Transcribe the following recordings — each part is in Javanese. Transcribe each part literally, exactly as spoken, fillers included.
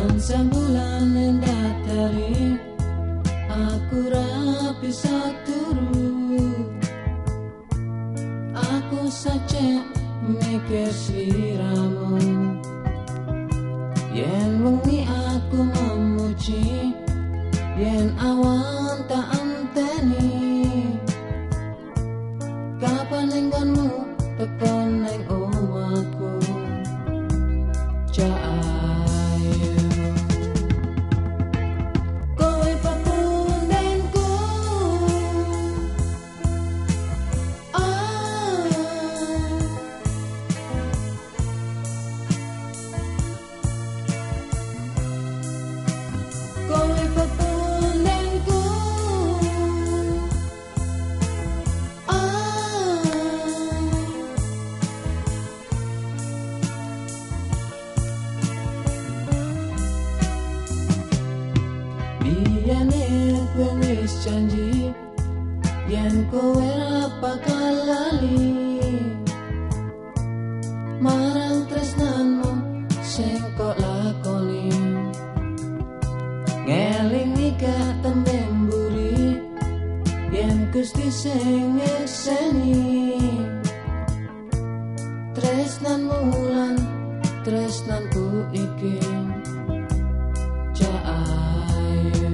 Tansah bulan datari, aku ra bisa turu. Aku saja mikir sliramu, yen wengi aku memuji, yen awan tak anteni. Kapan enggonmu teko neng omahku, Cahayu. Kowe pepundenku, ah. Kowe pepundenku, kowe wis janji yen kowe ra bakal lali marang tresnanmu sing kok lakoni. Ngelingi gak tembe mburi yen Gusti sing nyekseni. Tresnanmu lan tresnanku iki, Cahayu.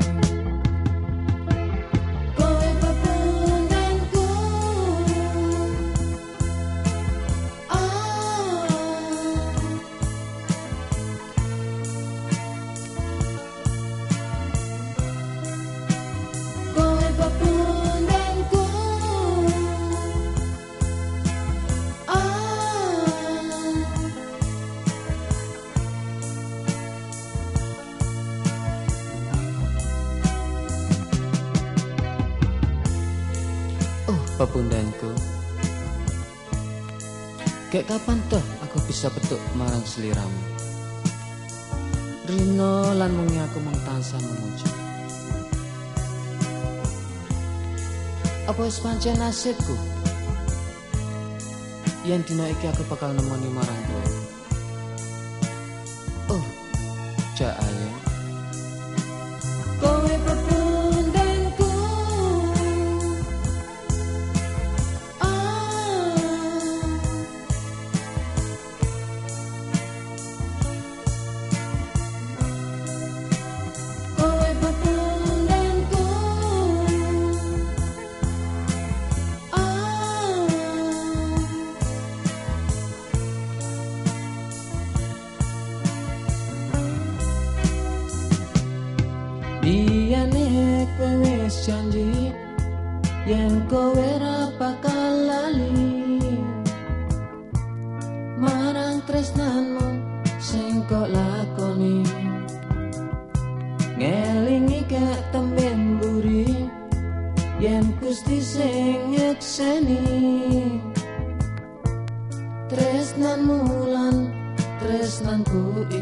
Pepundhenku, kek kapan toh aku bisa petuk marang sliramu? Rino lan wengi aku mung tansah memuji. Apa wis pancen nasibku yen dina iki aku bakal nemoni marang kowe? Oh, Cahayu. Kowe pepundhenku, biyane kowe wis janji yen kowe ra bakal lali marang tresnanmu sing kok lakoni. Ngelingi gak tembe mburi yen Gusti sing nyekseni. Tresnanmu lan tresnanku